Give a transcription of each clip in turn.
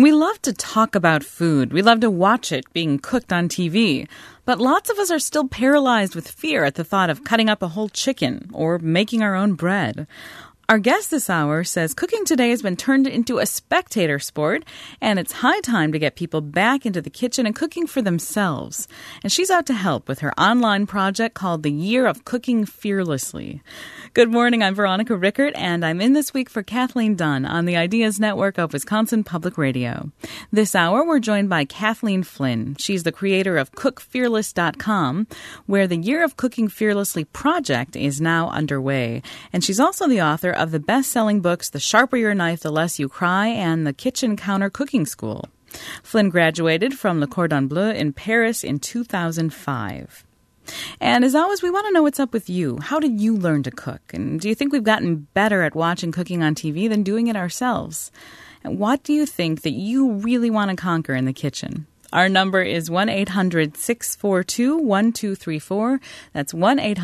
We love to talk about food. We love to watch it being cooked on TV. But lots of us are still paralyzed with fear at the thought of cutting up a whole chicken or making our own bread. Our guest this hour says cooking today has been turned into a spectator sport, and it's high time to get people back into the kitchen and cooking for themselves. And she's out to help with her online project called The Year of Cooking Fearlessly. Good morning, I'm Veronica Rickert, and I'm in this week for Kathleen Dunn on the Ideas Network of Wisconsin Public Radio. This hour, we're joined by Kathleen Flynn. She's the creator of CookFearless.com, where the Year of Cooking Fearlessly project is now underway. And she's also the author of the best-selling books The Sharper Your Knife, The Less You Cry, and The Kitchen Counter Cooking School. Flynn graduated from Le Cordon Bleu in Paris in 2005. And as always, we want to know what's up with you. How did you learn to cook? And do you think we've gotten better at watching cooking on TV than doing it ourselves? And what do you think that you really want to conquer in the kitchen? Our number is 1-800-642-1234. That's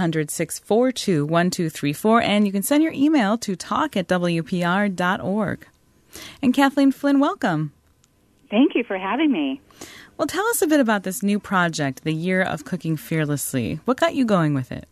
1-800-642-1234. And you can send your email to talk@wpr.org. And Kathleen Flynn, welcome. Thank you for having me. Well, tell us a bit about this new project, The Year of Cooking Fearlessly. What got you going with it?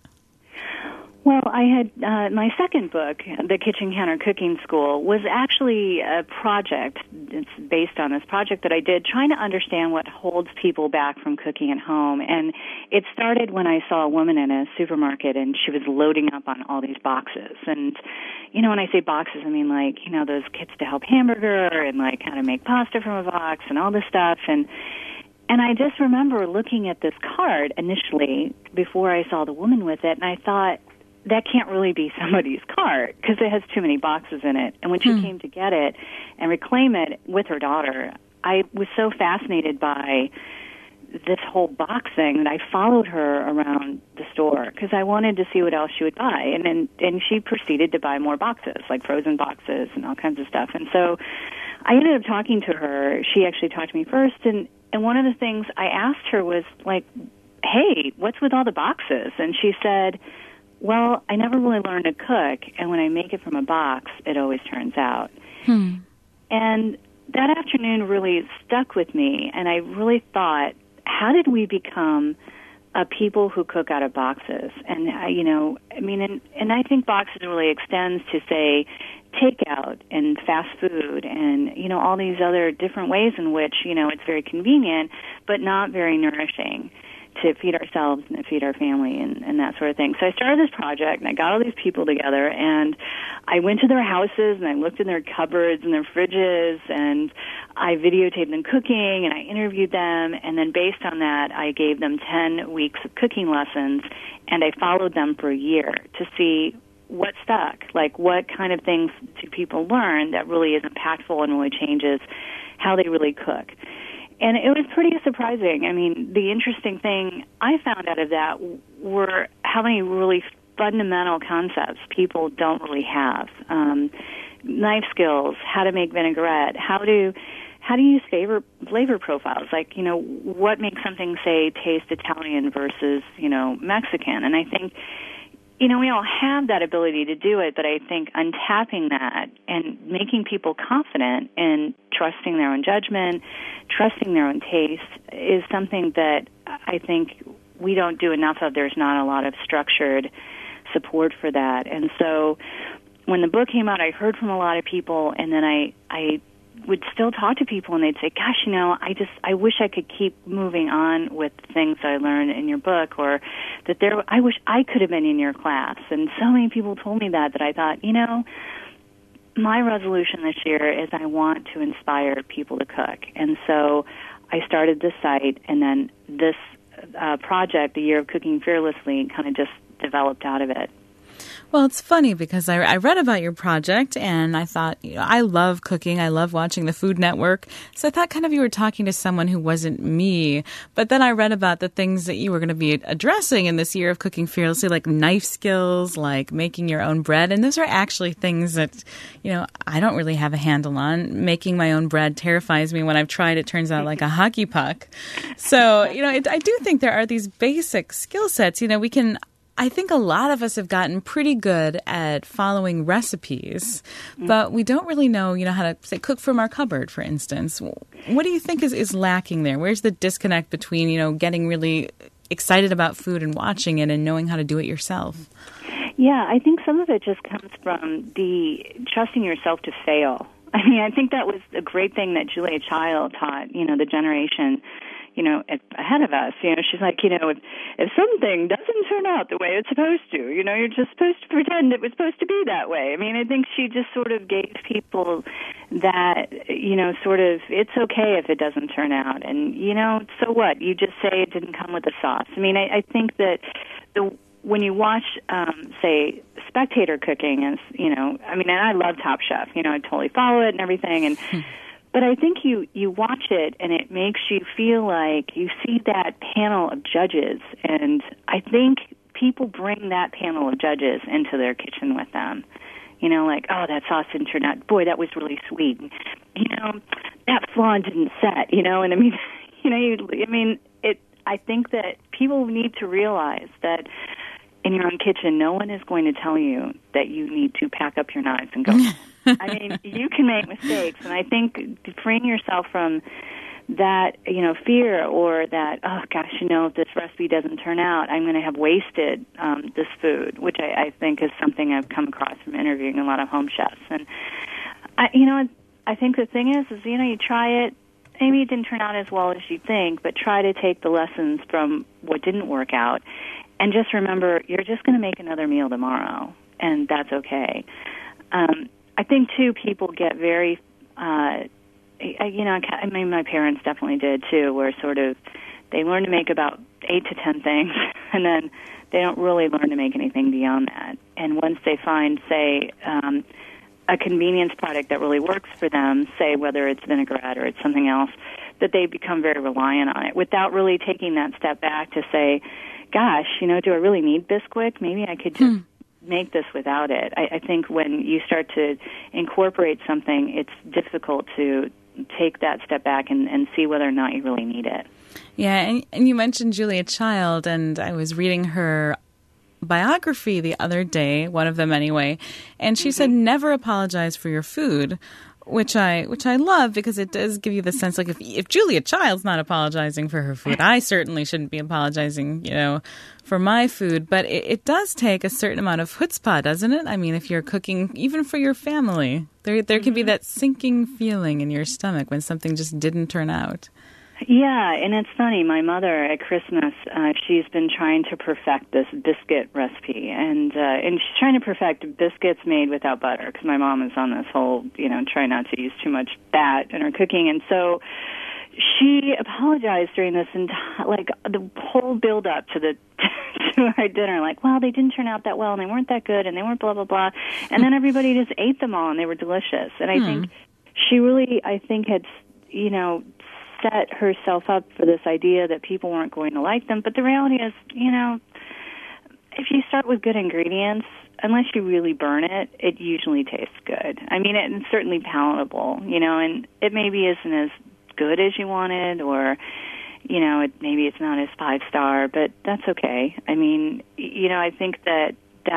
Well, I had my second book, The Kitchen Counter Cooking School, was actually a project. It's based on this project that I did, trying to understand what holds people back from cooking at home. And it started when I saw a woman in a supermarket, and she was loading up on all these boxes. And, you know, when I say boxes, I mean, like, you know, those kits to help hamburger and, like, how to make pasta from a box and all this stuff. And I just remember looking at this card initially before I saw the woman with it, and I thought, that can't really be somebody's cart because it has too many boxes in it. And when she came to get it and reclaim it with her daughter, I was so fascinated by this whole box thing that I followed her around the store because I wanted to see what else she would buy. And she proceeded to buy more boxes, like frozen boxes and all kinds of stuff. And so I ended up talking to her. She actually talked to me first. And one of the things I asked her was, like, hey, what's with all the boxes? And she said, well, I never really learned to cook, and when I make it from a box, it always turns out. And that afternoon really stuck with me, and I really thought, how did we become a people who cook out of boxes? And, you know, I mean, and I think boxes really extends to, say, takeout and fast food and, you know, all these other different ways in which, you know, it's very convenient, but not very nourishing to feed ourselves and to feed our family and that sort of thing. So I started this project, and I got all these people together, and I went to their houses, and I looked in their cupboards and their fridges, and I videotaped them cooking, and I interviewed them, and then based on that, I gave them 10 weeks of cooking lessons, and I followed them for a year to see what stuck, like what kind of things do people learn that really is impactful and really changes how they really cook. And it was pretty surprising. I mean, the interesting thing I found out of that were how many really fundamental concepts people don't really have. Knife skills, how to make vinaigrette, how to use flavor profiles, like, you know, what makes something, say, taste Italian versus, you know, Mexican. And I think, you know, we all have that ability to do it, but I think untapping that and making people confident in trusting their own judgment, trusting their own taste is something that I think we don't do enough of. There's not a lot of structured support for that. And so when the book came out, I heard from a lot of people, and then I would still talk to people, and they'd say, gosh, you know, I wish I could keep moving on with things I learned in your book, or that I wish I could have been in your class. And so many people told me that I thought, you know, my resolution this year is I want to inspire people to cook. And so I started this site, and then this project, The Year of Cooking Fearlessly, kind of just developed out of it. Well, it's funny because I read about your project, and I thought, you know, I love cooking. I love watching the Food Network. So I thought kind of you were talking to someone who wasn't me. But then I read about the things that you were going to be addressing in this Year of Cooking Fearlessly, like knife skills, like making your own bread. And those are actually things that, you know, I don't really have a handle on. Making my own bread terrifies me. When I've tried, it turns out like a hockey puck. So, you know, I do think there are these basic skill sets. You know, we can I think a lot of us have gotten pretty good at following recipes, but we don't really know, how to, say, cook from our cupboard, for instance. What do you think is lacking there? Where's the disconnect between, getting really excited about food and watching it and knowing how to do it yourself? Yeah, I think some of it just comes from the trusting yourself to fail. I mean, I think that was a great thing that Julia Child taught, the generation, ahead of us. She's like, if something doesn't turn out the way it's supposed to, you're just supposed to pretend it was supposed to be that way. I mean, I think she just sort of gave people that, sort of, it's okay if it doesn't turn out. And, so what? You just say it didn't come with the sauce. I mean, I think that when you watch, say, Spectator cooking, and I love Top Chef. I totally follow it and everything, and but I think you watch it and it makes you feel like you see that panel of judges, and I think people bring that panel of judges into their kitchen with them. Like, oh, that sauce didn't turn out. Boy, that was really sweet. That flan didn't set. And I think that people need to realize that in your own kitchen, no one is going to tell you that you need to pack up your knives and go. I mean, you can make mistakes, and I think freeing yourself from that, fear or that, oh gosh, if this recipe doesn't turn out, I'm going to have wasted this food, which I think is something I've come across from interviewing a lot of home chefs. And I think the thing is you try it. Maybe it didn't turn out as well as you think, but try to take the lessons from what didn't work out. And just remember, you're just going to make another meal tomorrow, and that's okay. I think, too, people get very, my parents definitely did, too, where sort of they learn to make about 8 to 10 things, and then they don't really learn to make anything beyond that. And once they find, say, a convenience product that really works for them, say whether it's vinaigrette or it's something else, that they become very reliant on it without really taking that step back to say, gosh, do I really need Bisquick? Maybe I could just make this without it. I think when you start to incorporate something, it's difficult to take that step back and see whether or not you really need it. Yeah, and you mentioned Julia Child, and I was reading her biography the other day, one of them anyway, and she said, never apologize for your food, which I love, because it does give you the sense, like, if Julia Child's not apologizing for her food, I certainly shouldn't be apologizing, for my food. But it does take a certain amount of chutzpah, doesn't it? I mean, if you're cooking even for your family, there can be that sinking feeling in your stomach when something just didn't turn out. Yeah, and it's funny. My mother at Christmas, she's been trying to perfect this biscuit recipe, and she's trying to perfect biscuits made without butter, because my mom is on this whole, try not to use too much fat in her cooking, and so she apologized during this entire, like, the whole build up to to our dinner, like, well, they didn't turn out that well, and they weren't that good, and they weren't blah blah blah, and then everybody just ate them all, and they were delicious, and I think she really, had, set herself up for this idea that people weren't going to like them. But the reality is, if you start with good ingredients, unless you really burn it, it usually tastes good. I mean, it's certainly palatable, and it maybe isn't as good as you wanted, or, maybe it's not as 5-star, but that's okay. I mean, I think that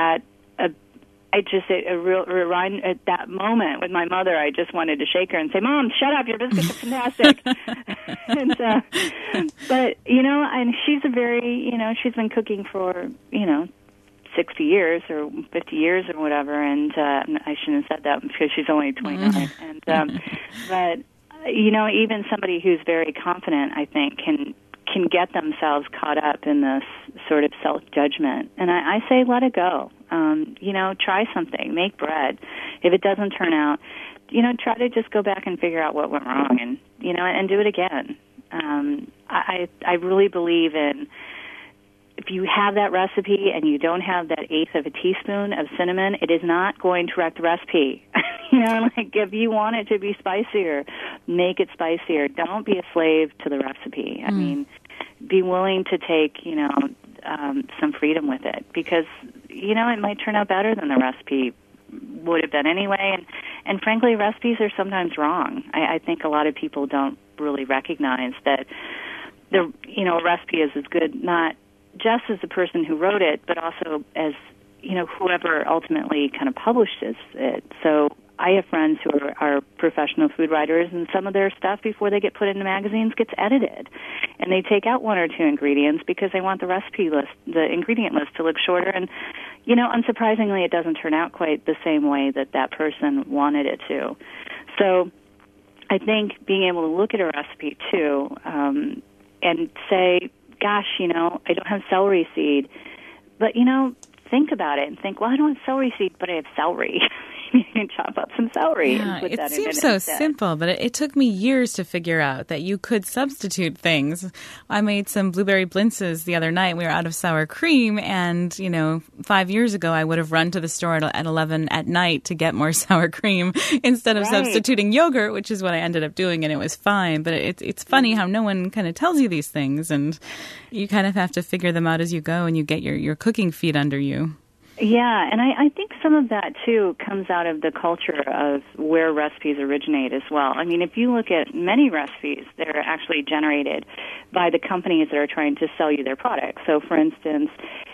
I just at that moment with my mother, I just wanted to shake her and say, "Mom, shut up! Your biscuits are fantastic." and but and she's a very she's been cooking for 60 years or 50 years or whatever, and I shouldn't have said that because she's only 29. And but even somebody who's very confident, I think, can get themselves caught up in this sort of self-judgment. And I say let it go. Try something. Make bread. If it doesn't turn out, try to just go back and figure out what went wrong and do it again. I really believe in, if you have that recipe and you don't have that 1/8 of a teaspoon of cinnamon, it is not going to wreck the recipe. Like, if you want it to be spicier, make it spicier. Don't be a slave to the recipe. I mean, be willing to take, some freedom with it, because, it might turn out better than the recipe would have been anyway. And frankly, recipes are sometimes wrong. I think a lot of people don't really recognize that a recipe is as good not just as the person who wrote it, but also as, whoever ultimately kind of publishes it. So I have friends who are professional food writers, and some of their stuff before they get put into magazines gets edited, and they take out one or two ingredients because they want the recipe list, the ingredient list, to look shorter. And unsurprisingly, it doesn't turn out quite the same way that person wanted it to. So I think being able to look at a recipe too, and say, "Gosh, I don't have celery seed," but think about it and think, well, I don't have celery seed, but I have celery. You can chop up some celery and put that in it. It seems so simple, but it took me years to figure out that you could substitute things. I made some blueberry blintzes the other night. We were out of sour cream, and, 5 years ago, I would have run to the store at 11 at night to get more sour cream instead of substituting yogurt, which is what I ended up doing, and it was fine. But it's funny how no one kind of tells you these things, and you kind of have to figure them out as you go, and you get your cooking feet under you. Yeah, and I think some of that, too, comes out of the culture of where recipes originate as well. I mean, if you look at many recipes, they're actually generated by the companies that are trying to sell you their products. So, for instance,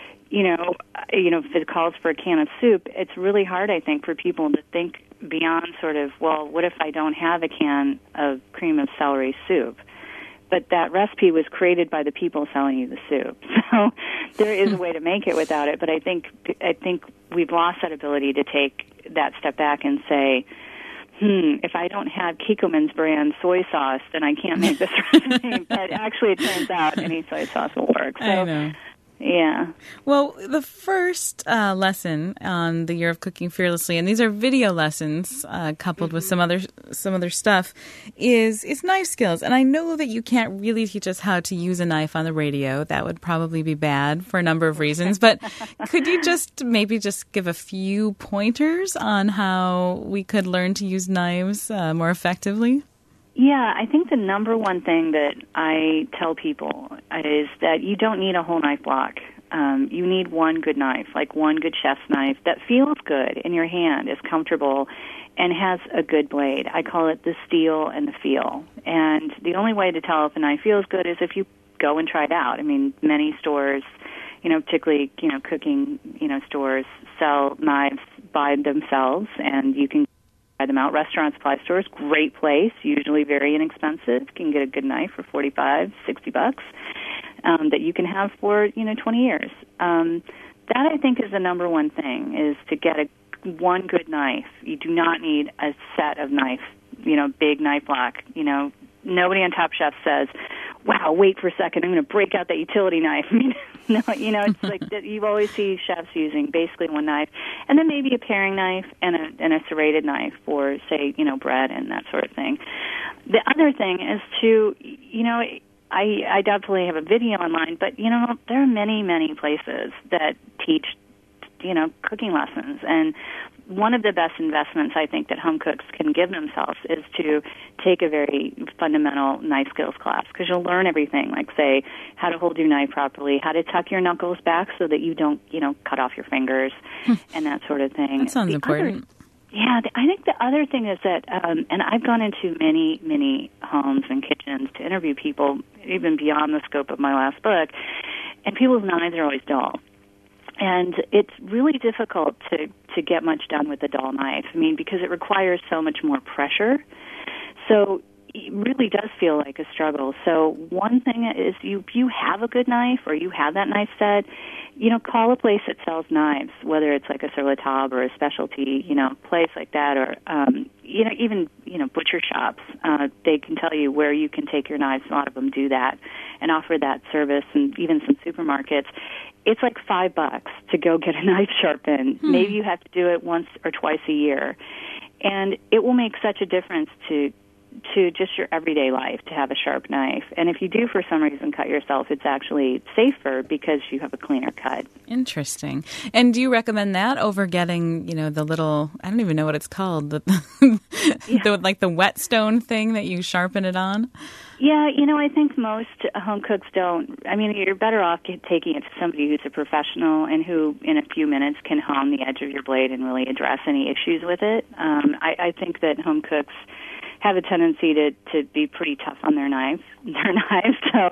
if it calls for a can of soup, it's really hard, I think, for people to think beyond sort of, well, what if I don't have a can of cream of celery soup? But that recipe was created by the people selling you the soup. So there is a way to make it without it. But I think we've lost that ability to take that step back and say, if I don't have Kikkoman's brand soy sauce, then I can't make this recipe. But actually, it turns out any soy sauce will work. So, I know. Yeah. Well, the first lesson on the Year of Cooking Fearlessly, and these are video lessons coupled with some other stuff, is knife skills. And I know that you can't really teach us how to use a knife on the radio. That would probably be bad for a number of reasons. But could you maybe give a few pointers on how we could learn to use knives more effectively? Yeah, I think the number one thing that I tell people is that you don't need a whole knife block. You need one good knife, like one good chef's knife that feels good in your hand, is comfortable, and has a good blade. I call it the steel and the feel. And the only way to tell if a knife feels good is if you go and try it out. I mean, many stores, particularly, cooking, stores sell knives by themselves, and you can buy them out. Restaurant supply stores, great place, usually very inexpensive. You can get a good knife for $45, $60 that you can have for 20 years. That I think is the number one thing, is to get one good knife. You do not need a set of knives, big knife block. Nobody on Top Chef says, "Wow, wait for a second, I'm going to break out that utility knife." I mean, no, it's like you always see chefs using basically one knife, and then maybe a paring knife and a serrated knife for, say, bread and that sort of thing. The other thing is to, I definitely have a video online, but there are many, many places that teach, cooking lessons, and one of the best investments I think that home cooks can give themselves is to take a very fundamental knife skills class, because you'll learn everything, like, say, how to hold your knife properly, how to tuck your knuckles back so that you don't, cut off your fingers, and that sort of thing. That sounds important. I think the other thing is that, and I've gone into many, many homes and kitchens to interview people, even beyond the scope of my last book, and people's knives are always dull. And it's really difficult to get much done with a dull knife. I mean, because it requires so much more pressure. So it really does feel like a struggle. So one thing is, you have a good knife, or you have that knife set, call a place that sells knives, whether it's like a Sur La Table or a specialty, place like that, or, even, butcher shops. They can tell you where you can take your knives. A lot of them do that and offer that service, and even some supermarkets. It's like $5 to go get a knife sharpened. Maybe you have to do it once or twice a year. And it will make such a difference to just your everyday life to have a sharp knife. And if you do for some reason cut yourself, it's actually safer because you have a cleaner cut. Interesting. And do you recommend that over getting, the little, I don't even know what it's called, the whetstone thing that you sharpen it on? Yeah, I think most home cooks don't. I mean, you're better off taking it to somebody who's a professional and who, in a few minutes, can hone the edge of your blade and really address any issues with it. I think that home cooks have a tendency to be pretty tough on their knives. So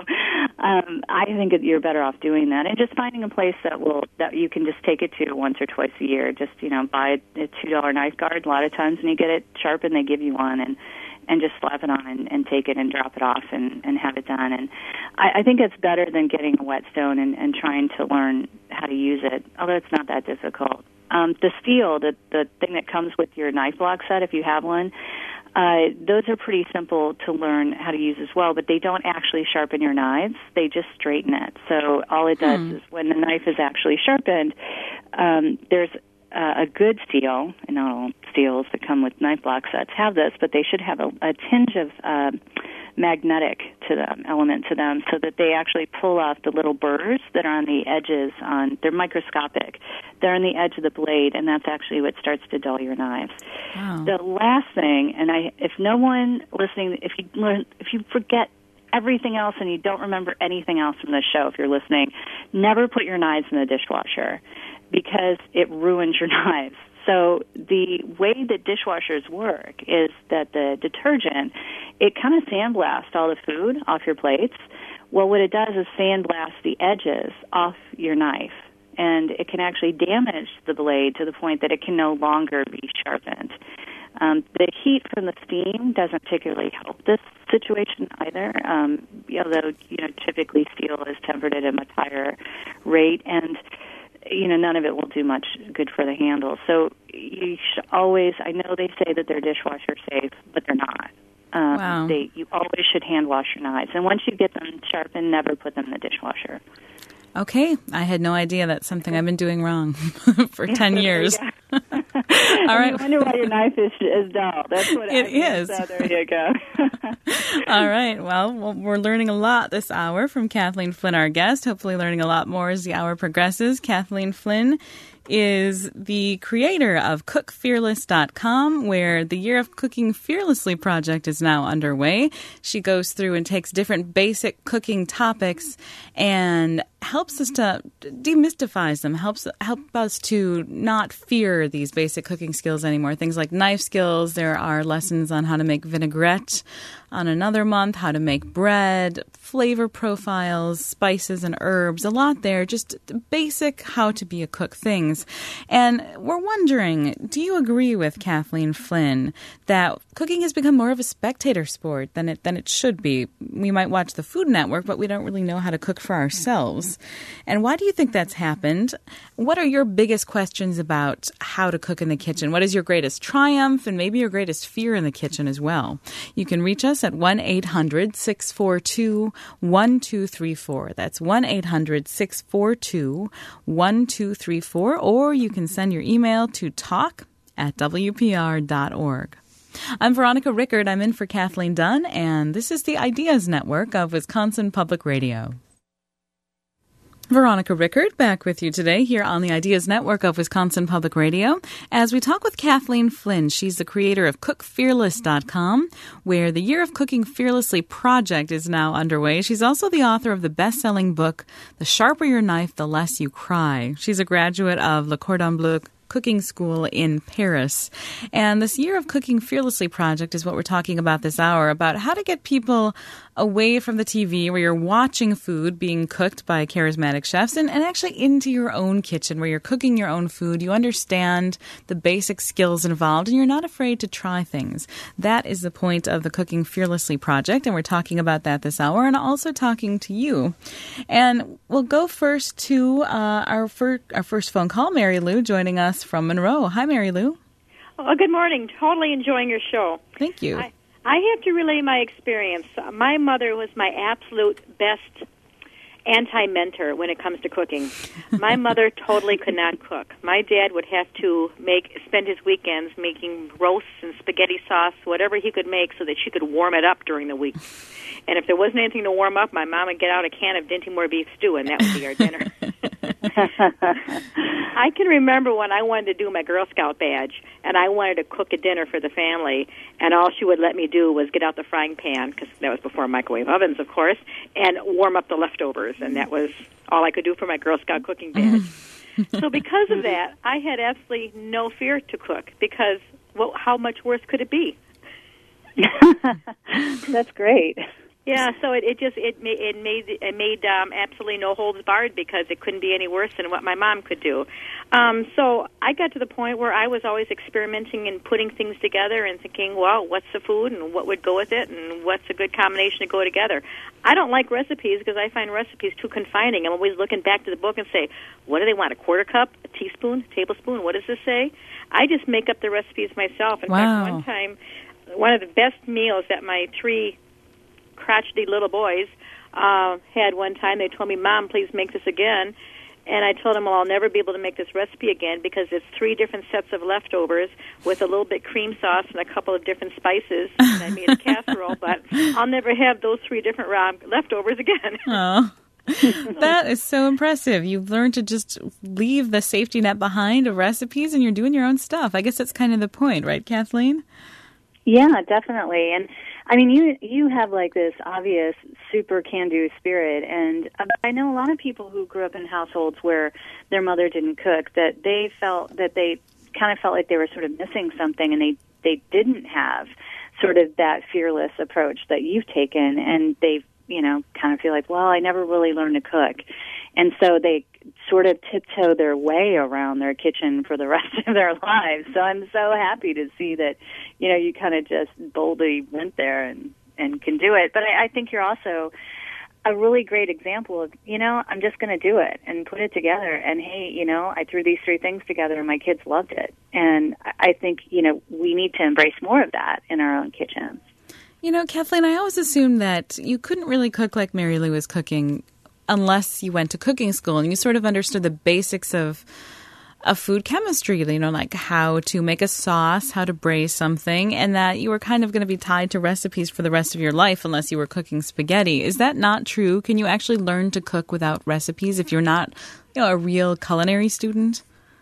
I think that you're better off doing that, and just finding a place that you can just take it to once or twice a year. Just buy a $2 knife guard. A lot of times when you get it sharpened, they give you one, and just slap it on and take it and drop it off and have it done. And I think it's better than getting a whetstone and trying to learn how to use it, although it's not that difficult. The steel, the thing that comes with your knife block set, if you have one, those are pretty simple to learn how to use as well, but they don't actually sharpen your knives. They just straighten it. So all it does is when the knife is actually sharpened, there's a good steel, and not all steels that come with knife block sets have this, but they should have a tinge of magnetic element to them, so that they actually pull off the little burrs that are on the edges. They're microscopic. They're on the edge of the blade, and that's actually what starts to dull your knives. Wow. The last thing, and if no one listening, if you forget everything else and you don't remember anything else from this show, if you're listening, never put your knives in the dishwasher, because it ruins your knives. So the way that dishwashers work is that the detergent, it kind of sandblasts all the food off your plates. Well, what it does is sandblast the edges off your knife, and it can actually damage the blade to the point that it can no longer be sharpened. The heat from the steam doesn't particularly help this situation either, although typically steel is tempered at a much higher rate, and none of it will do much good for the handle. So you should always, I know they say that they're dishwasher safe, but they're not. Wow. You always should hand wash your knives. And once you get them sharpened, never put them in the dishwasher. Okay. I had no idea that's something I've been doing wrong for 10 years. All right. I wonder why your knife is dull. That's what it is. So there you go. All right. Well, we're learning a lot this hour from Kathleen Flynn, our guest. Hopefully learning a lot more as the hour progresses. Kathleen Flynn is the creator of CookFearless.com, where the Year of Cooking Fearlessly project is now underway. She goes through and takes different basic cooking topics and helps us to demystify them, help us to not fear these basic cooking skills anymore. Things like knife skills. There are lessons on how to make vinaigrette on another month, how to make bread, flavor profiles, spices and herbs, a lot there, just basic how to be a cook things. And we're wondering, do you agree with Kathleen Flynn that cooking has become more of a spectator sport than it should be? We might watch the Food Network, but we don't really know how to cook for ourselves. And why do you think that's happened? What are your biggest questions about how to cook in the kitchen? What is your greatest triumph and maybe your greatest fear in the kitchen as well? You can reach us at 1-800-642-1234. That's 1-800-642-1234. Or you can send your email to talk@wpr.org. I'm Veronica Rickard. I'm in for Kathleen Dunn, and this is the Ideas Network of Wisconsin Public Radio. Veronica Rickard back with you today here on the Ideas Network of Wisconsin Public Radio as we talk with Kathleen Flynn. She's the creator of CookFearless.com, where the Year of Cooking Fearlessly project is now underway. She's also the author of the best-selling book, The Sharper Your Knife, The Less You Cry. She's a graduate of Le Cordon Bleu Cooking School in Paris. And this Year of Cooking Fearlessly project is what we're talking about this hour, about how to get people away from the TV where you're watching food being cooked by charismatic chefs and actually into your own kitchen where you're cooking your own food. You understand the basic skills involved and you're not afraid to try things. That is the point of the Cooking Fearlessly project, and we're talking about that this hour and also talking to you. And we'll go first to our first phone call. Mary Lou joining us from Monroe. Hi, Mary Lou. Oh, good morning. Totally enjoying your show. Thank you. I have to relay my experience. My mother was my absolute best anti-mentor when it comes to cooking. My mother totally could not cook. My dad would have to spend his weekends making roasts and spaghetti sauce, whatever he could make, so that she could warm it up during the week. And if there wasn't anything to warm up, my mom would get out a can of Dinty Moore beef stew, and that would be our dinner. I can remember when I wanted to do my Girl Scout badge, and I wanted to cook a dinner for the family, and all she would let me do was get out the frying pan, because that was before microwave ovens, of course, and warm up the leftovers, and that was all I could do for my Girl Scout cooking badge. So because of that, I had absolutely no fear to cook, because how much worse could it be? That's great. Yeah, so it made absolutely no holds barred because it couldn't be any worse than what my mom could do. So I got to the point where I was always experimenting and putting things together and thinking, well, what's the food and what would go with it and what's a good combination to go together. I don't like recipes because I find recipes too confining. I'm always looking back to the book and say, what do they want, a quarter cup, a teaspoon, a tablespoon, what does this say? I just make up the recipes myself. In fact, one time, one of the best meals that my 3 crotchety little boys had one time. They told me, Mom, please make this again. And I told them, well, I'll never be able to make this recipe again because it's 3 different sets of leftovers with a little bit cream sauce and a couple of different spices. And I made a casserole, but I'll never have those 3 different leftovers again. Oh, that is so impressive. You've learned to just leave the safety net behind of recipes and you're doing your own stuff. I guess that's kind of the point, right, Kathleen? Yeah, definitely. And I mean, you have like this obvious super can-do spirit, and I know a lot of people who grew up in households where their mother didn't cook, that they kind of felt like they were sort of missing something, and they didn't have sort of that fearless approach that you've taken, and they, kind of feel like, well, I never really learned to cook. And so they sort of tiptoe their way around their kitchen for the rest of their lives. So I'm so happy to see that, you kind of just boldly went there and can do it. But I think you're also a really great example of, I'm just going to do it and put it together. And, hey, I threw these 3 things together and my kids loved it. And I think, we need to embrace more of that in our own kitchens. Kathleen, I always assumed that you couldn't really cook like Mary Lou was cooking unless you went to cooking school and you sort of understood the basics of food chemistry, like how to make a sauce, how to braise something, and that you were kind of going to be tied to recipes for the rest of your life unless you were cooking spaghetti. Is that not true? Can you actually learn to cook without recipes if you're not, a real culinary student?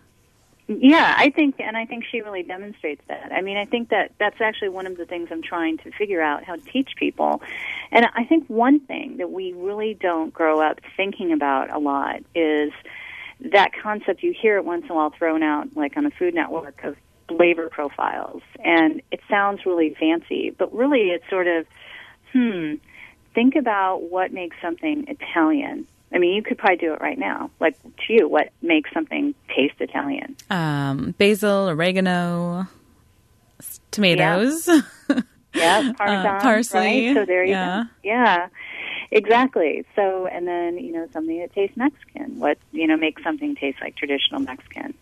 Yeah, I think she really demonstrates that. I mean, I think that's actually one of the things I'm trying to figure out how to teach people. And I think one thing that we really don't grow up thinking about a lot is that concept. You hear it once in a while thrown out, like on the Food Network, of flavor profiles. And it sounds really fancy, but really it's sort of, think about what makes something Italian. I mean, you could probably do it right now. Like, to you, what makes something taste Italian? Basil, oregano, tomatoes. Yeah, Parmesan, parsley. Right? So there you go. Yeah, exactly. So, and then, something that tastes Mexican. What, makes something taste like traditional Mexican?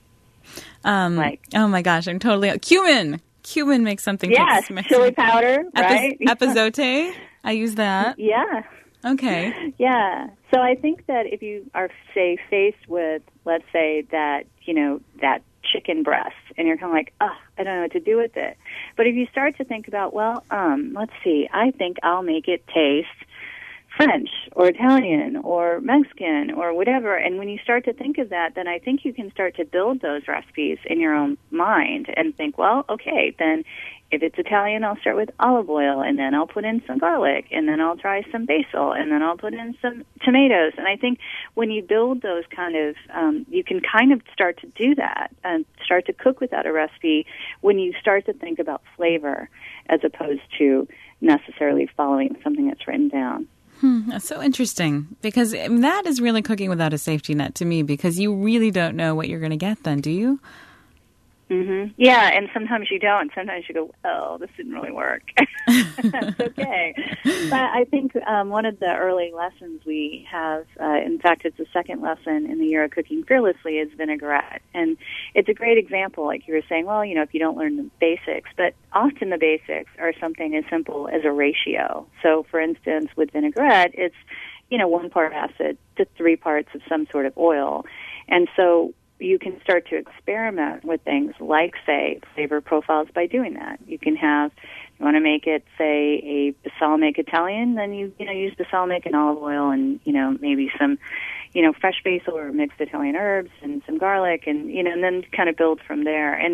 Oh my gosh, I'm totally... Cumin! Cumin makes something taste Mexican. Chili powder, right? Epazote. I use that. Yeah. Okay. Yeah. So I think that if you are, say, faced with, let's say, that, that chicken breast, and you're kind of like, I don't know what to do with it. But if you start to think about, well, let's see, I think I'll make it taste French or Italian or Mexican or whatever. And when you start to think of that, then I think you can start to build those recipes in your own mind and think, well, okay, then if it's Italian, I'll start with olive oil, and then I'll put in some garlic, and then I'll try some basil, and then I'll put in some tomatoes. And I think when you build those kind of, you can kind of start to do that and start to cook without a recipe when you start to think about flavor as opposed to necessarily following something that's written down. That's so interesting, because that is really cooking without a safety net to me, because you really don't know what you're going to get then, do you? Mm-hmm. Yeah, and sometimes you don't. Sometimes you go, oh, this didn't really work. That's okay. But I think one of the early lessons we have, in fact, it's the second lesson in the Year of Cooking Fearlessly, is vinaigrette. And it's a great example, like you were saying, well, if you don't learn the basics. But often the basics are something as simple as a ratio. So, for instance, with vinaigrette, it's, 1 part acid to 3 parts of some sort of oil. And so you can start to experiment with things like, say, flavor profiles by doing that. You can have, you want to make it, say, a balsamic Italian, then you use balsamic and olive oil and, maybe some, fresh basil or mixed Italian herbs and some garlic and, and then kind of build from there. And,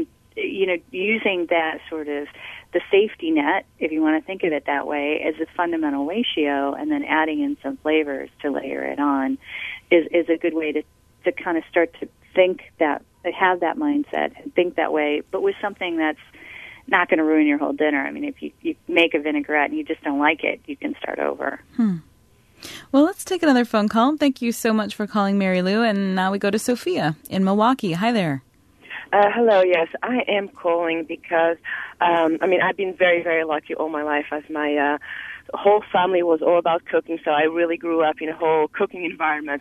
using that sort of the safety net, if you want to think of it that way, as a fundamental ratio and then adding in some flavors to layer it on is a good way to kind of start to think that, have that mindset and think that way, but with something that's not going to ruin your whole dinner. I mean, if you make a vinaigrette and you just don't like it, you can start over. Well, let's take another phone call. Thank you so much for calling, Mary Lou. And now we go to Sophia in Milwaukee. Hi there. Hello, yes. I am calling because, I've been very, very lucky all my life as my whole family was all about cooking, so I really grew up in a whole cooking environment.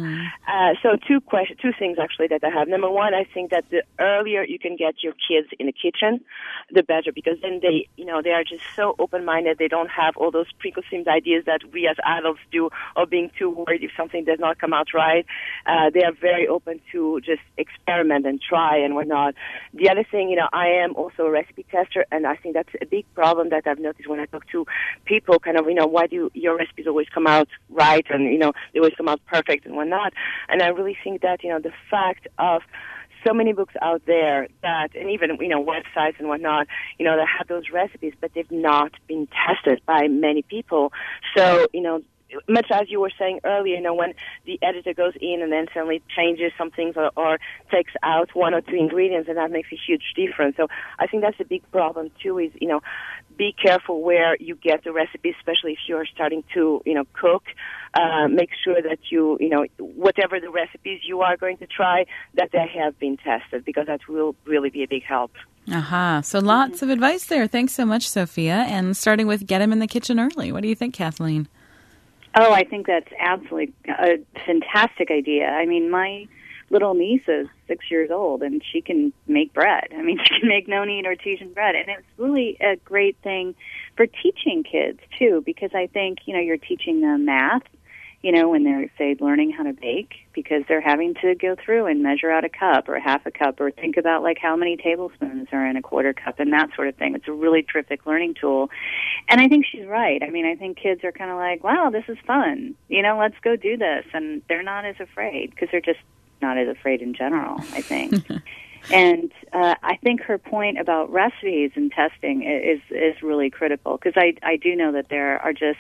So two things actually that I have. Number one, I think that the earlier you can get your kids in the kitchen, the better, because then they are just so open-minded. They don't have all those preconceived ideas that we as adults do, or being too worried if something does not come out right. They are very open to just experiment and try and whatnot. The other thing, I am also a recipe tester, and I think that's a big problem that I've noticed when I talk to people, kind of, why do your recipes always come out right and, they always come out perfect and whatnot. And I really think that, the fact of so many books out there that, and even, websites and whatnot, that have those recipes, but they've not been tested by many people. So, much as you were saying earlier, when the editor goes in and then suddenly changes some things or takes out one or two ingredients, and that makes a huge difference. So I think that's a big problem too, is, be careful where you get the recipe, especially if you're starting to, cook. Make sure that you, whatever the recipes you are going to try, that they have been tested, because that will really be a big help. So lots of advice there. Thanks so much, Sophia. And starting with get them in the kitchen early. What do you think, Kathleen? Oh, I think that's absolutely a fantastic idea. I mean, my little niece is 6 years old, and she can make bread. I mean, she can make no-knead artesian bread, and it's really a great thing for teaching kids, too, because I think, you're teaching them math, when they're, say, learning how to bake, because they're having to go through and measure out a cup or half a cup, or think about, like, how many tablespoons are in a quarter cup and that sort of thing. It's a really terrific learning tool. And I think she's right. I mean, I think kids are kind of like, wow, this is fun. Let's go do this. And they're not as afraid, because they're just not as afraid in general, I think. And I think her point about recipes and testing is really critical, because I do know that there are just,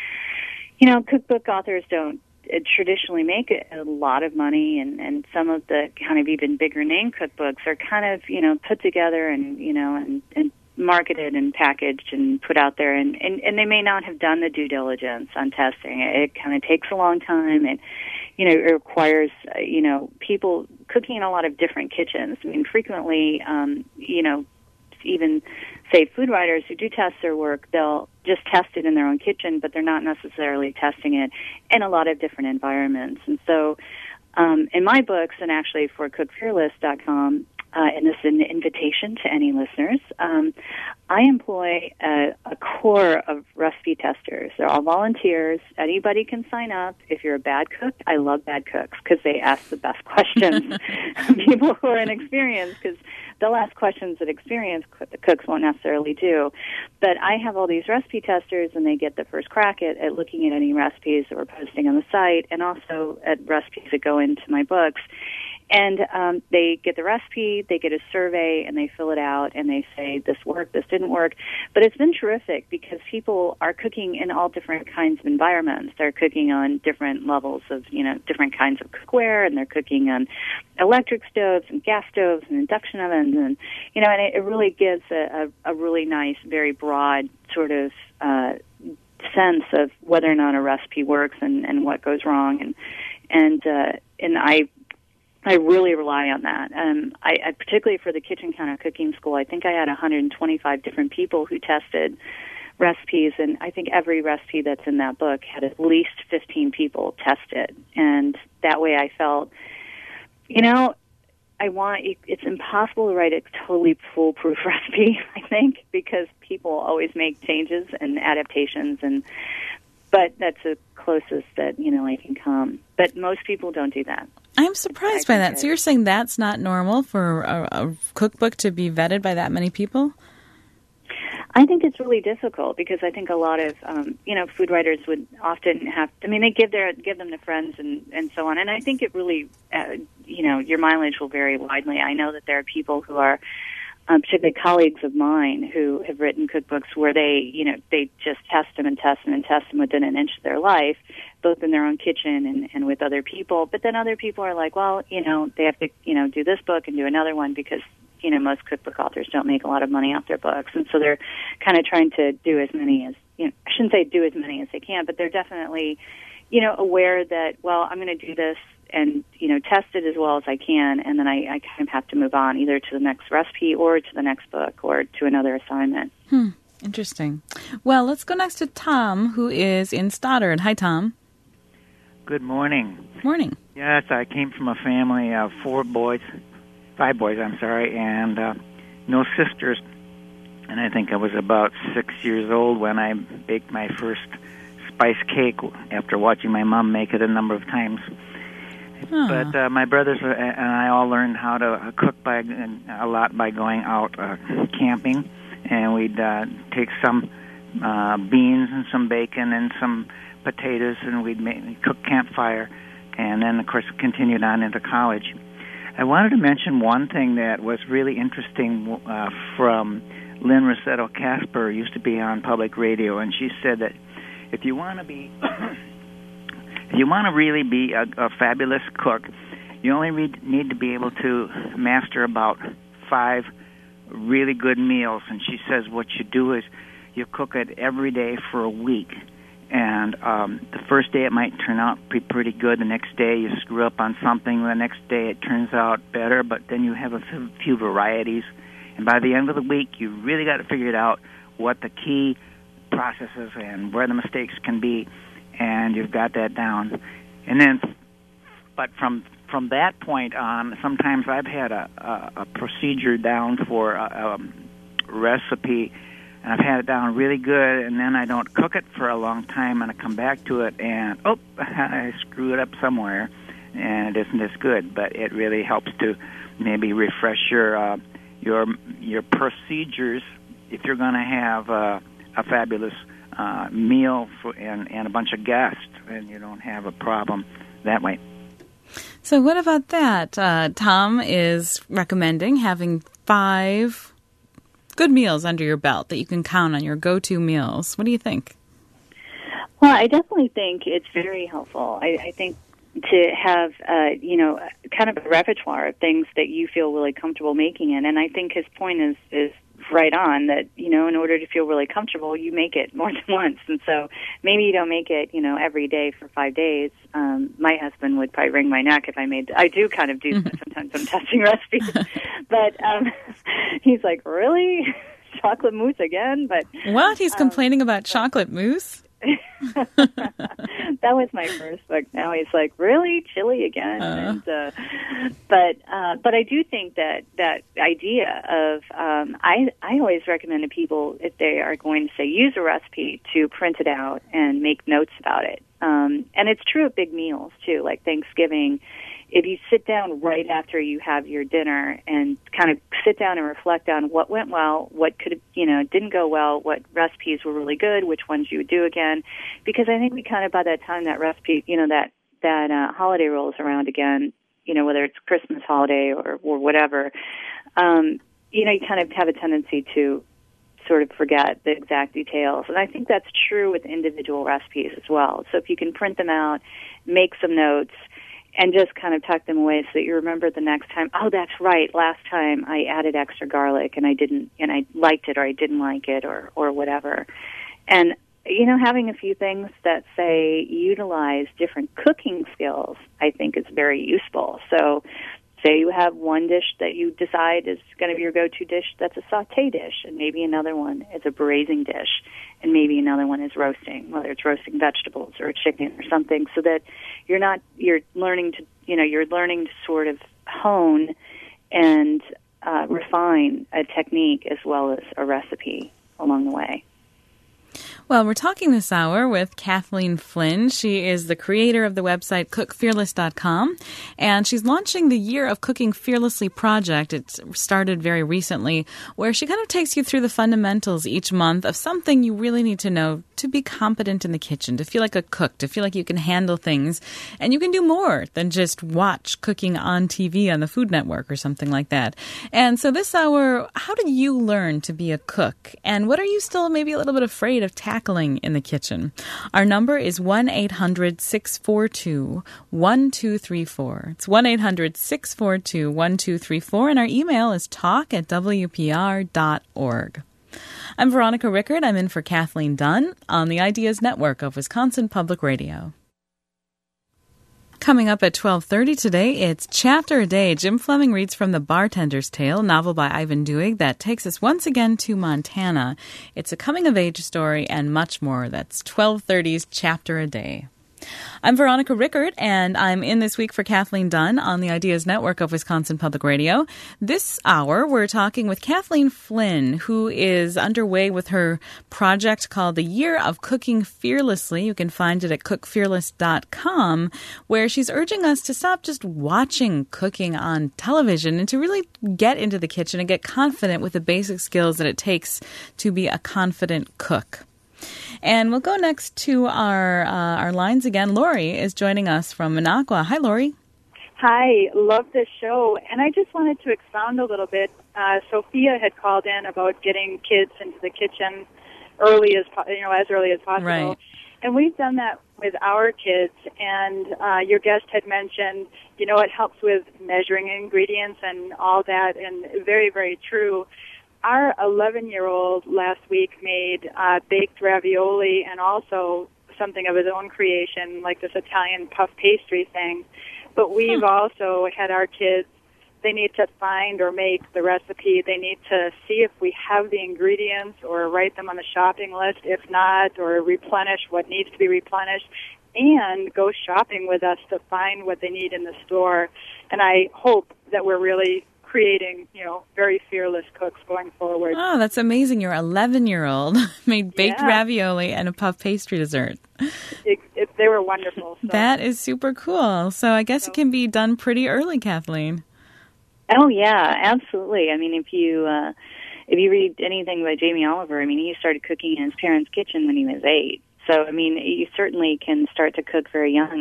cookbook authors don't traditionally make a lot of money, and some of the kind of even bigger name cookbooks are kind of, put together and, and marketed and packaged and put out there, and they may not have done the due diligence on testing. It kind of takes a long time, and it requires people cooking in a lot of different kitchens. I mean, frequently, even say food writers who do test their work, they'll just test it in their own kitchen, but they're not necessarily testing it in a lot of different environments. And so, in my books, and actually for cookfearless.com, and this is an invitation to any listeners, I employ a core of recipe testers. They're all volunteers. Anybody can sign up. If you're a bad cook, I love bad cooks, because they ask the best questions. People who are inexperienced, because they'll ask questions that experienced cooks won't necessarily do. But I have all these recipe testers, and they get the first crack at looking at any recipes that we're posting on the site, and also at recipes that go into my books. And they get the recipe, they get a survey, and they fill it out, and they say, this worked, this didn't work. But it's been terrific, because people are cooking in all different kinds of environments. They're cooking on different levels of, different kinds of cookware, and they're cooking on electric stoves and gas stoves and induction ovens. And, and it really gives a really nice, very broad sort of sense of whether or not a recipe works and what goes wrong. And I really rely on that. I particularly for the Kitchen Counter Cooking School, I think I had 125 different people who tested recipes, and I think every recipe that's in that book had at least 15 people test it. And that way I felt, it's impossible to write a totally foolproof recipe, I think, because people always make changes and adaptations, but that's the closest that, I can come. But most people don't do that. I'm surprised by that. So you're saying that's not normal for a cookbook to be vetted by that many people? I think it's really difficult, because I think a lot of, food writers would often have, they give them to friends and so on. And I think it really, your mileage will vary widely. I know that there are people who are, particularly colleagues of mine who have written cookbooks where they just test them and test them and test them within an inch of their life, both in their own kitchen and with other people. But then other people are like, well, they have to, do this book and do another one, because most cookbook authors don't make a lot of money off their books, and so they're kind of trying to do as many as, I shouldn't say do as many as they can, but they're definitely, aware that, well, I'm going to do this and, test it as well as I can, and then I kind of have to move on either to the next recipe or to the next book or to another assignment. Interesting. Well, let's go next to Tom, who is in Stoddard. Hi, Tom. Good morning. Morning. Yes, I came from a family of five boys, and no sisters. And I think I was about 6 years old when I baked my first spice cake after watching my mom make it a number of times. But my brothers and I all learned how to cook a lot by going out camping, and we'd take some beans and some bacon and some potatoes, and we'd cook campfire, and then, of course, continued on into college. I wanted to mention one thing that was really interesting from Lynn Rossetto Casper, used to be on public radio, and she said that if you want to be, if you want to really be a fabulous cook, you only need to be able to master about 5 really good meals. And she says what you do is you cook it every day for a week. And the first day it might turn out pretty good. The next day you screw up on something. The next day it turns out better, but then you have a few varieties. And by the end of the week, you really got to figure it out what the key processes and where the mistakes can be, and you've got that down. And then, but from that point on, sometimes I've had a procedure down for a recipe, and I've had it down really good, and then I don't cook it for a long time, and I come back to it, and I screw it up somewhere, and it isn't as good. But it really helps to maybe refresh your procedures if you're going to have a fabulous meal and a bunch of guests, and you don't have a problem that way. So what about that? Tom is recommending having 5 good meals under your belt that you can count on, your go-to meals. What do you think? Well, I definitely think it's very helpful. I think to have, kind of a repertoire of things that you feel really comfortable making in. And I think his point is right on, that, in order to feel really comfortable, you make it more than once. And so maybe you don't make it, every day for 5 days. My husband would probably wring my neck if I do kind of do that sometimes. I'm testing recipes. But he's like, really? Chocolate mousse again? But what? He's complaining about chocolate mousse? That was my first book. Now he's like, really, chili again? And, but I do think that idea of I always recommend to people, if they are going to say use a recipe, to print it out and make notes about it. And it's true of big meals too, like Thanksgiving. If you sit down right after you have your dinner and kind of sit down and reflect on what went well, what could have, didn't go well, what recipes were really good, which ones you would do again, because I think we kind of, by that time, that recipe, that holiday rolls around again, whether it's Christmas holiday or whatever, you kind of have a tendency to sort of forget the exact details. And I think that's true with individual recipes as well. So if you can print them out, make some notes, and just kind of tuck them away so that you remember the next time, oh, that's right, last time I added extra garlic and I liked it or I didn't like it or whatever. And, having a few things that, say, utilize different cooking skills, I think is very useful. So say you have one dish that you decide is going to be your go-to dish that's a sauté dish, and maybe another one is a braising dish, and maybe another one is roasting, whether it's roasting vegetables or chicken or something, so that you're learning to sort of hone and refine a technique as well as a recipe along the way. Well, we're talking this hour with Kathleen Flynn. She is the creator of the website cookfearless.com, and she's launching the Year of Cooking Fearlessly project. It's started very recently, where she kind of takes you through the fundamentals each month of something you really need to know to be competent in the kitchen, to feel like a cook, to feel like you can handle things, and you can do more than just watch cooking on TV on the Food Network or something like that. And so this hour, how did you learn to be a cook? And what are you still maybe a little bit afraid of tackling cackling in the kitchen. Our number is 1-800-642-1234. It's 1-800-642-1234, and our email is talk@wpr.org. I'm Veronica Rickard. I'm in for Kathleen Dunn on the Ideas Network of Wisconsin Public Radio. Coming up at 12:30 today, it's Chapter a Day. Jim Fleming reads from The Bartender's Tale, novel by Ivan Duig that takes us once again to Montana. It's a coming-of-age story and much more. That's 12:30's Chapter a Day. I'm Veronica Rickard, and I'm in this week for Kathleen Dunn on the Ideas Network of Wisconsin Public Radio. This hour, we're talking with Kathleen Flynn, who is underway with her project called The Year of Cooking Fearlessly. You can find it at cookfearless.com, where she's urging us to stop just watching cooking on television and to really get into the kitchen and get confident with the basic skills that it takes to be a confident cook. And we'll go next to our lines again. Lori is joining us from Minocqua. Hi, Lori. Hi, love this show. And I just wanted to expound a little bit. Sophia had called in about getting kids into the kitchen as early as possible. Right. And we've done that with our kids. And your guest had mentioned, it helps with measuring ingredients and all that. And very, very true. Our 11-year-old last week made baked ravioli and also something of his own creation, like this Italian puff pastry thing. But we've also had our kids, they need to find or make the recipe. They need to see if we have the ingredients or write them on the shopping list, if not, or replenish what needs to be replenished, and go shopping with us to find what they need in the store. And I hope that we're really creating, very fearless cooks going forward. Oh, that's amazing. Your 11-year-old made baked ravioli and a puff pastry dessert. They were wonderful. So. That is super cool. So I guess it can be done pretty early, Kathleen. Oh, yeah, absolutely. I mean, if you read anything by Jamie Oliver, he started cooking in his parents' kitchen when he was 8. So, you certainly can start to cook very young.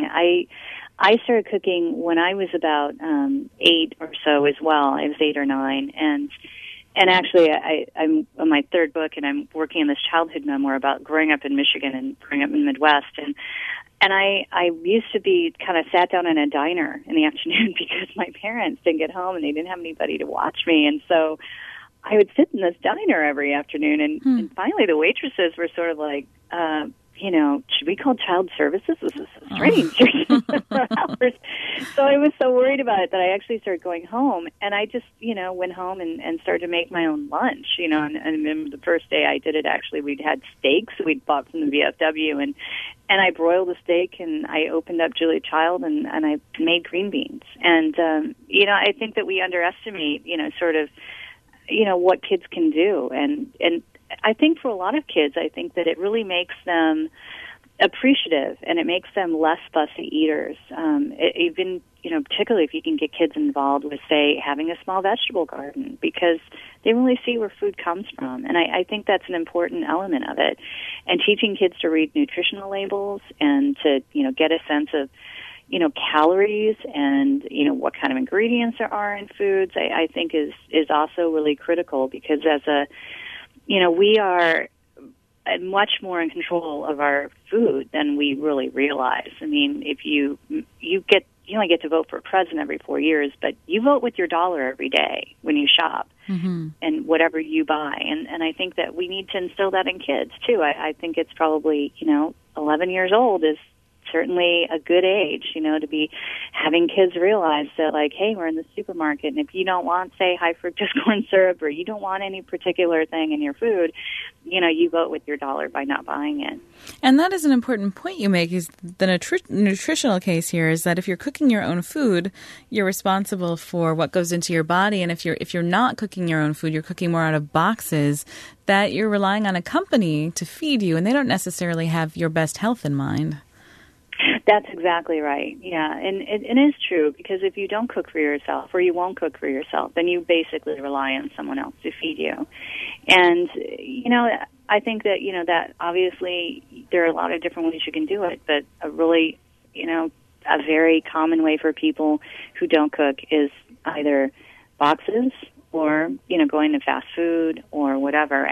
I started cooking when I was about 8 or so as well. I was 8 or 9, and actually I'm on my third book, and I'm working on this childhood memoir about growing up in Michigan and growing up in the Midwest, and I used to be kind of sat down in a diner in the afternoon because my parents didn't get home and they didn't have anybody to watch me, and so I would sit in this diner every afternoon, and finally the waitresses were sort of like, should we call child services? This is so strange. For hours. So I was so worried about it that I actually started going home, and I just, went home and started to make my own lunch, and the first day I did it, actually, we'd had steaks we'd bought from the VFW, and I broiled a steak, and I opened up Julia Child, and I made green beans. And, I think that we underestimate, what kids can do, and I think for a lot of kids, I think that it really makes them appreciative, and it makes them less fussy eaters. Even, particularly if you can get kids involved with, say, having a small vegetable garden, because they really see where food comes from. And I think that's an important element of it. And teaching kids to read nutritional labels and to, get a sense of, calories and, what kind of ingredients there are in foods, I think is also really critical, because we are much more in control of our food than we really realize. If you only get to vote for a president every 4 years, but you vote with your dollar every day when you shop and whatever you buy. And I think that we need to instill that in kids, too. I think it's probably, 11 years old is certainly a good age, to be having kids realize that, like, hey, we're in the supermarket, and if you don't want, say, high fructose corn syrup, or you don't want any particular thing in your food, you vote with your dollar by not buying it. And that is an important point you make, is the nutritional case here is that if you're cooking your own food, you're responsible for what goes into your body, and if you're not cooking your own food, you're cooking more out of boxes, that you're relying on a company to feed you, and they don't necessarily have your best health in mind. That's exactly right. Yeah, and it is true, because if you don't cook for yourself, or you won't cook for yourself, then you basically rely on someone else to feed you. And, I think that, that obviously there are a lot of different ways you can do it, but a really, a very common way for people who don't cook is either boxes or, going to fast food or whatever. And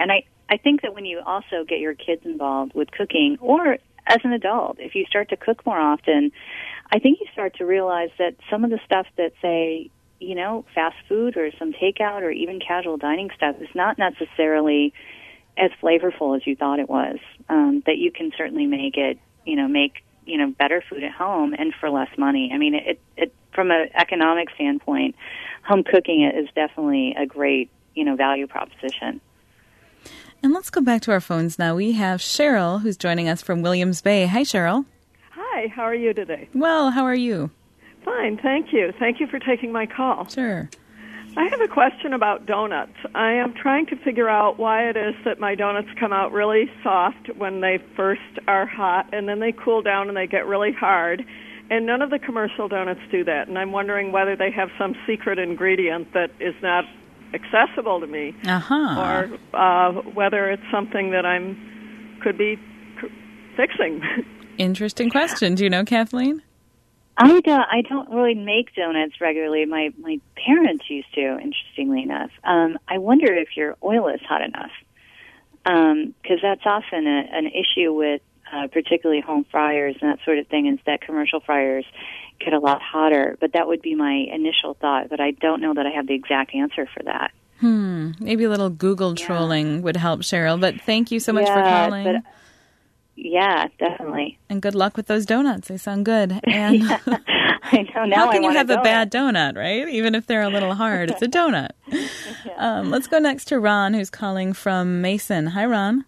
I think that when you also get your kids involved with cooking, or as an adult, if you start to cook more often, I think you start to realize that some of the stuff that, say, fast food or some takeout or even casual dining stuff is not necessarily as flavorful as you thought it was. That you can certainly make it, better food at home and for less money. I mean, it from an economic standpoint, home cooking is definitely a great, value proposition. And let's go back to our phones now. We have Cheryl, who's joining us from Williams Bay. Hi, Cheryl. Hi, how are you today? Well, how are you? Fine, thank you. Thank you for taking my call. Sure. I have a question about donuts. I am trying to figure out why it is that my donuts come out really soft when they first are hot, and then they cool down and they get really hard. And none of the commercial donuts do that. And I'm wondering whether they have some secret ingredient that is not accessible to me, or whether it's something that could be fixing. Interesting question. Do you know, Kathleen? I don't really make donuts regularly. My parents used to, interestingly enough. I wonder if your oil is hot enough, because that's often an issue with particularly home fryers and that sort of thing, is that commercial fryers get a lot hotter. But that would be my initial thought, but I don't know that I have the exact answer for that. Maybe a little Google trolling would help, Cheryl, but thank you so much for calling. Yeah, definitely. And good luck with those donuts. They sound good. And I know. Now how can you have a bad donut, right? Even if they're a little hard, it's a donut. Let's go next to Ron, who's calling from Mason. Hi, Ron.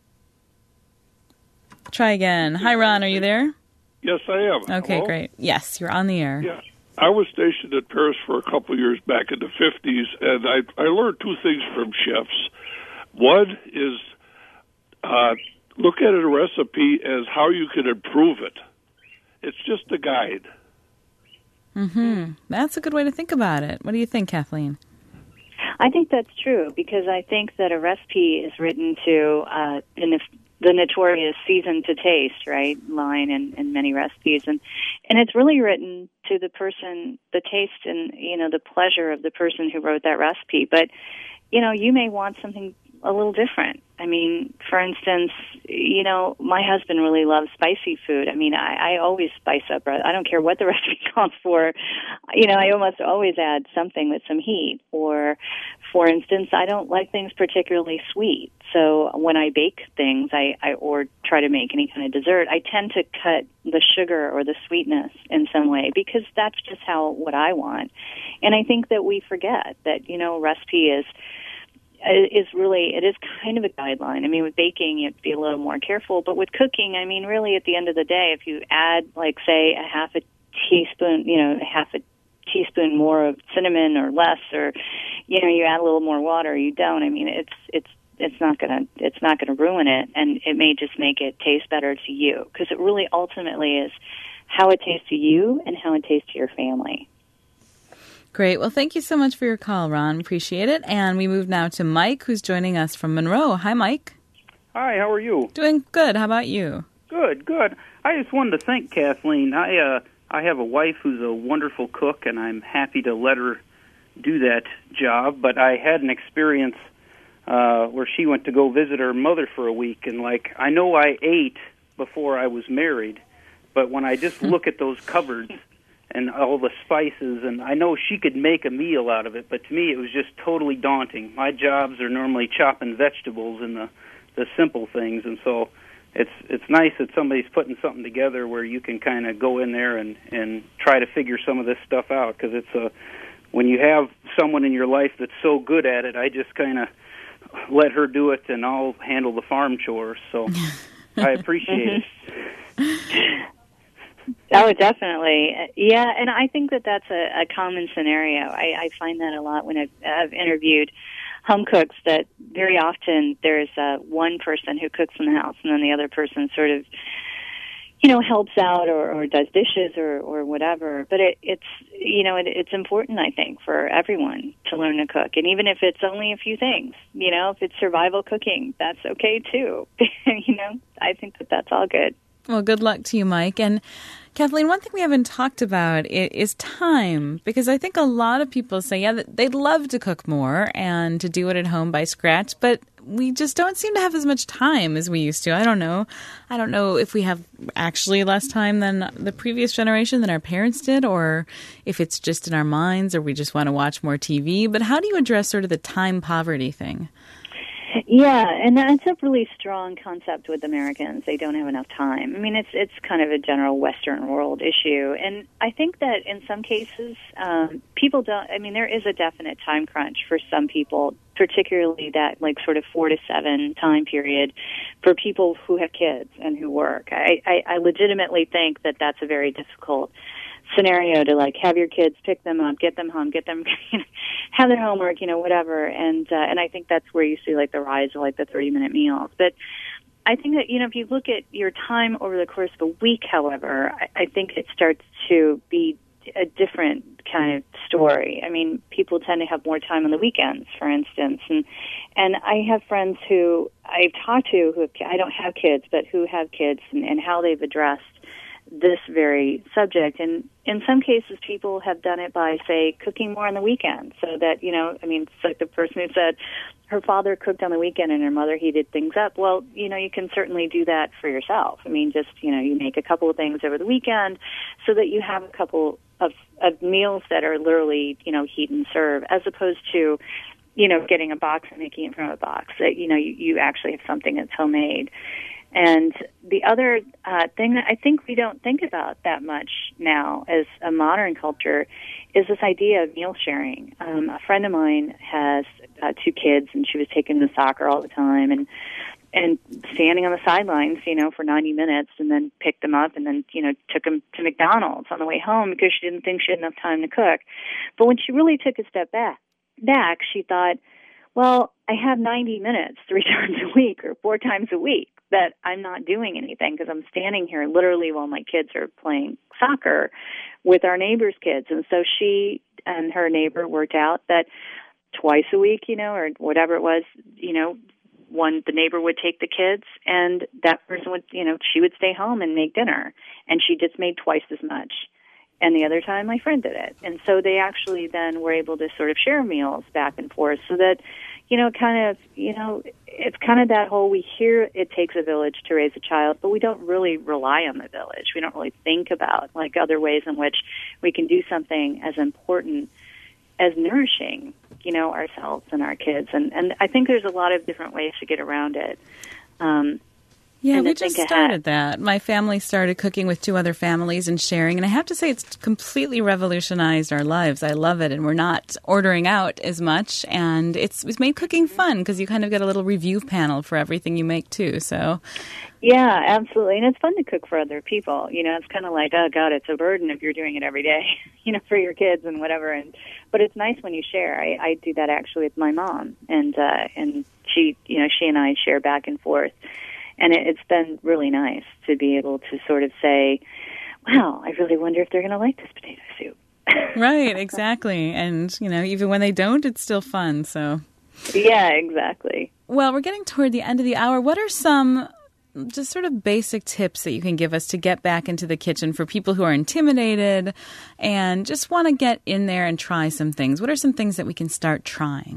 Try again. Hi, Ron. Are you there? Yes, I am. Okay, Hello? Great. Yes, you're on the air. Yeah. I was stationed at Paris for a couple of years back in the 50s, and I learned two things from chefs. One is look at a recipe as how you can improve it. It's just a guide. That's a good way to think about it. What do you think, Kathleen? I think that's true, because I think that a recipe is written to the notorious season to taste, right, line in many recipes. And it's really written to the person, the taste and, the pleasure of the person who wrote that recipe. But, you may want something a little different. I mean, for instance, my husband really loves spicy food. I mean, I always spice up. I don't care what the recipe calls for. I almost always add something with some heat. Or, for instance, I don't like things particularly sweet. So when I bake things, or try to make any kind of dessert, I tend to cut the sugar or the sweetness in some way, because that's just what I want. And I think that we forget that, recipe is really, it is kind of a guideline. I mean, with baking, you have to be a little more careful, but with cooking, I mean, really at the end of the day, if you add, like, say, a half a teaspoon more of cinnamon or less, or, you add a little more water, you don't. I mean, it's not gonna ruin it, and it may just make it taste better to you, because it really ultimately is how it tastes to you and how it tastes to your family. Great. Well, thank you so much for your call, Ron. Appreciate it. And we move now to Mike, who's joining us from Monroe. Hi, Mike. Hi, how are you? Doing good. How about you? Good. I just wanted to thank Kathleen. I have a wife who's a wonderful cook, and I'm happy to let her do that job. But I had an experience where she went to go visit her mother for a week, and, I know I ate before I was married, but when I just look at those cupboards and all the spices, and I know she could make a meal out of it, but to me it was just totally daunting. My jobs are normally chopping vegetables and the simple things, and so it's nice that somebody's putting something together where you can kind of go in there and try to figure some of this stuff out, because it's when you have someone in your life that's so good at it, I just kind of let her do it and I'll handle the farm chores, so I appreciate it. Oh, definitely. Yeah, and I think that that's a common scenario. I find that a lot when I've interviewed home cooks, that very often there's one person who cooks in the house and then the other person sort of, helps out or does dishes or whatever. But it's important, I think, for everyone to learn to cook. And even if it's only a few things, if it's survival cooking, that's okay too. I think that that's all good. Well, good luck to you, Mike. And Kathleen, one thing we haven't talked about is time, because I think a lot of people say, yeah, they'd love to cook more and to do it at home by scratch, but we just don't seem to have as much time as we used to. I don't know. I don't know if we have actually less time than the previous generation, than our parents did, or if it's just in our minds, or we just want to watch more TV. But how do you address sort of the time poverty thing? Yeah, and that's a really strong concept with Americans. They don't have enough time. I mean, it's kind of a general Western world issue, and I think that in some cases, people don't. I mean, there is a definite time crunch for some people, particularly that like sort of 4 to 7 time period for people who have kids and who work. I legitimately think that that's a very difficult scenario to like have your kids, pick them up, get them home, get them have their homework, whatever. And I think that's where you see like the rise of like the 30-minute meals. But I think that, if you look at your time over the course of a week, however, I think it starts to be a different kind of story. I mean, people tend to have more time on the weekends, for instance. And I have friends who I've talked to who I don't have kids, but who have kids and how they've addressed this very subject. And in some cases, people have done it by, say, cooking more on the weekend. So that, it's like the person who said her father cooked on the weekend and her mother heated things up. Well, you can certainly do that for yourself. I mean, just, you make a couple of things over the weekend so that you have a couple of meals that are literally, heat and serve, as opposed to, getting a box and making it from a box. That, you actually have something that's homemade. And the other thing that I think we don't think about that much now as a modern culture is this idea of meal sharing. A friend of mine has 2 kids, and she was taking them to soccer all the time and standing on the sidelines, for 90 minutes, and then picked them up and then, took them to McDonald's on the way home because she didn't think she had enough time to cook. But when she really took a step back, she thought, well, I have 90 minutes 3 times a week or 4 times a week that I'm not doing anything because I'm standing here literally while my kids are playing soccer with our neighbor's kids. And so she and her neighbor worked out that twice a week, or whatever it was, the neighbor would take the kids and that person would, she would stay home and make dinner. And she just made twice as much. And the other time my friend did it. And so they actually then were able to sort of share meals back and forth so that, it's kind of that whole, we hear it takes a village to raise a child, but we don't really rely on the village. We don't really think about like other ways in which we can do something as important as nourishing, ourselves and our kids. And I think there's a lot of different ways to get around it. Yeah, we just started that. My family started cooking with 2 other families and sharing, and I have to say it's completely revolutionized our lives. I love it, and we're not ordering out as much, and it's made cooking fun because you kind of get a little review panel for everything you make too. So, yeah, absolutely, and it's fun to cook for other people. It's kind of like, oh God, it's a burden if you're doing it every day, for your kids and whatever. But it's nice when you share. I do that actually with my mom, and she and I share back and forth. And it's been really nice to be able to sort of say, wow, I really wonder if they're going to like this potato soup. Right, exactly. And, even when they don't, it's still fun. So, yeah, exactly. Well, we're getting toward the end of the hour. What are some just sort of basic tips that you can give us to get back into the kitchen for people who are intimidated and just want to get in there and try some things? What are some things that we can start trying?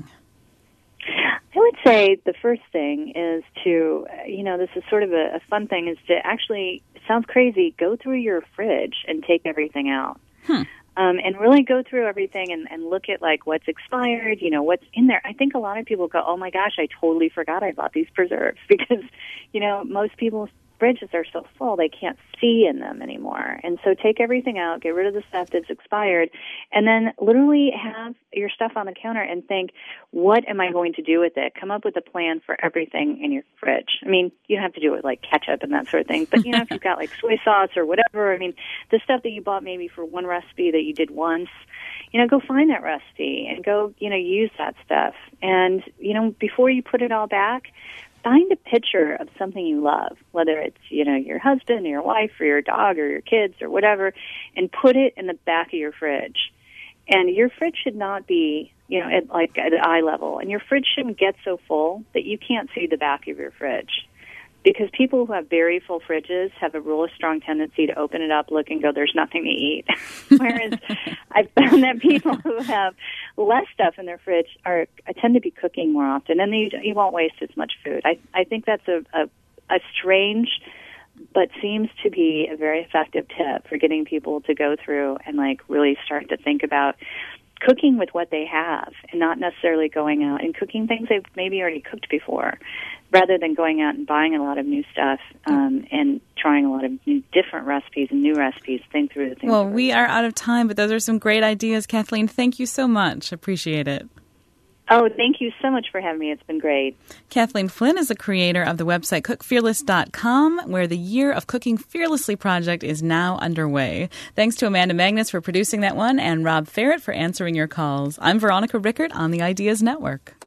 I would say the first thing is to, this is sort of a fun thing, is to actually, it sounds crazy, go through your fridge and take everything out. And really go through everything and look at, like, what's expired, what's in there. I think a lot of people go, oh, my gosh, I totally forgot I bought these preserves because, most people's fridges are so full they can't see in them anymore. And so take everything out, get rid of the stuff that's expired, and then literally have your stuff on the counter and think, what am I going to do with it? Come up with a plan for everything in your fridge. I mean, you don't have to do it with like ketchup and that sort of thing, but if you've got like soy sauce or whatever, I mean, the stuff that you bought maybe for one recipe that you did once, go find that recipe and go, use that stuff. And, before you put it all back, find a picture of something you love, whether it's, your husband or your wife or your dog or your kids or whatever, and put it in the back of your fridge. And your fridge should not be, at eye level. And your fridge shouldn't get so full that you can't see the back of your fridge. because people who have very full fridges have a real strong tendency to open it up, look, and go, there's nothing to eat. Whereas I've found that people who have less stuff in their fridge tend to be cooking more often, and you won't waste as much food. I think that's a strange but seems to be a very effective tip for getting people to go through and like really start to think about cooking with what they have and not necessarily going out and cooking things they've maybe already cooked before, rather than going out and buying a lot of new stuff and trying a lot of different recipes and new recipes, think through the things. Well, we are out of time, but those are some great ideas, Kathleen. Thank you so much. Appreciate it. Oh, thank you so much for having me. It's been great. Kathleen Flynn is the creator of the website cookfearless.com, where the Year of Cooking Fearlessly project is now underway. Thanks to Amanda Magnus for producing that one and Rob Ferret for answering your calls. I'm Veronica Rickert on the Ideas Network.